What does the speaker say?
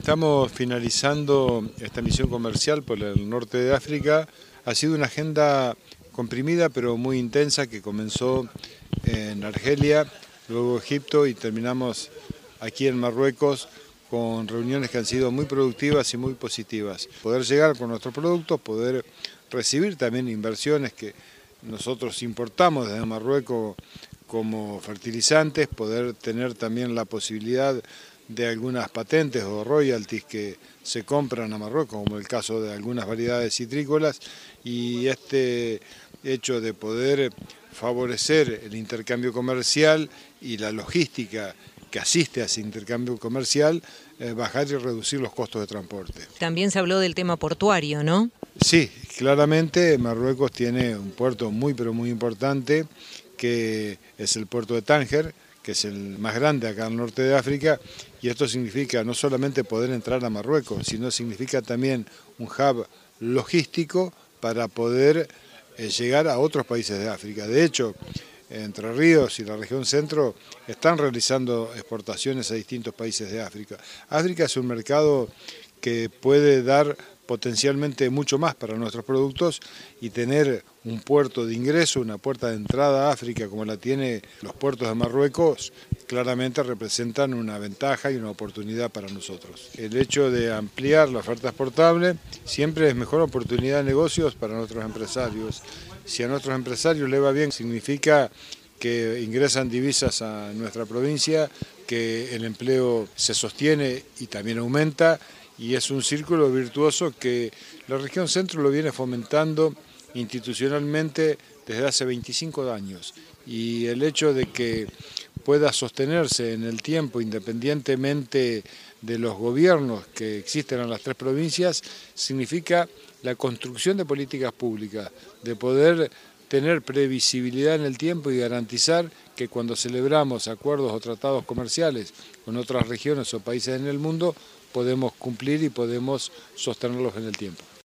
Estamos finalizando esta misión comercial por el norte de África. Ha sido una agenda comprimida pero muy intensa que comenzó en Argelia, luego Egipto y terminamos aquí en Marruecos con reuniones que han sido muy productivas y muy positivas. Poder llegar con nuestros productos, poder recibir también inversiones que nosotros importamos desde Marruecos como fertilizantes, poder tener también la posibilidad de algunas patentes o royalties que se compran a Marruecos, como el caso de algunas variedades citrícolas, y este hecho de poder favorecer el intercambio comercial y la logística que asiste a ese intercambio comercial, bajar y reducir los costos de transporte. También se habló del tema portuario, ¿no? Sí, claramente Marruecos tiene un puerto muy pero muy importante, que es el puerto de Tánger, que es el más grande acá al norte de África, y esto significa no solamente poder entrar a Marruecos, sino significa también un hub logístico para poder llegar a otros países de África. De hecho, Entre Ríos y la región centro están realizando exportaciones a distintos países de África. África es un mercado que puede dar potencialmente mucho más para nuestros productos y tener un puerto de ingreso, una puerta de entrada a África como la tiene los puertos de Marruecos, claramente representan una ventaja y una oportunidad para nosotros. El hecho de ampliar la oferta exportable siempre es mejor oportunidad de negocios para nuestros empresarios. Si a nuestros empresarios les va bien, significa que ingresan divisas a nuestra provincia, que el empleo se sostiene y también aumenta, y es un círculo virtuoso que la región centro lo viene fomentando institucionalmente desde hace 25 años. Y el hecho de que pueda sostenerse en el tiempo independientemente de los gobiernos que existen en las tres provincias, significa la construcción de políticas públicas, de poder tener previsibilidad en el tiempo y garantizar que cuando celebramos acuerdos o tratados comerciales con otras regiones o países en el mundo, podemos cumplir y podemos sostenerlos en el tiempo.